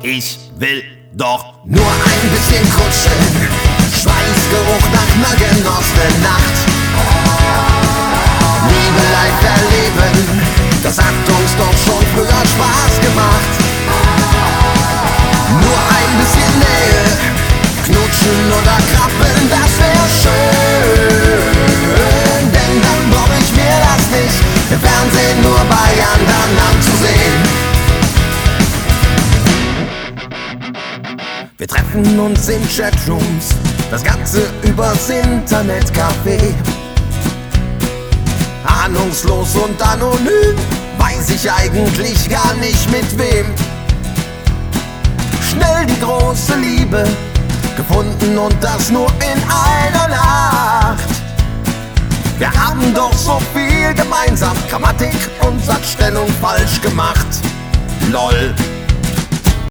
Ich will doch nur ein bisschen kuscheln, Schweißgeruch nach ner genossenen Nacht. Liebe live erleben, das hat uns doch schon früher Spaß gemacht. Nur ein bisschen Nähe, knutschen oder krabbeln, das wär schön. Denn dann brauch ich mir das nicht im Fernsehen nur bei anderen anzusehen. Wir treffen uns in Chatrooms, das Ganze übers Internetcafé. Ahnungslos und anonym, weiß ich eigentlich gar nicht mit wem. Schnell die große Liebe gefunden und das nur in einer Nacht. Wir haben doch so viel gemeinsam, Grammatik und Satzstellung falsch gemacht. LOL.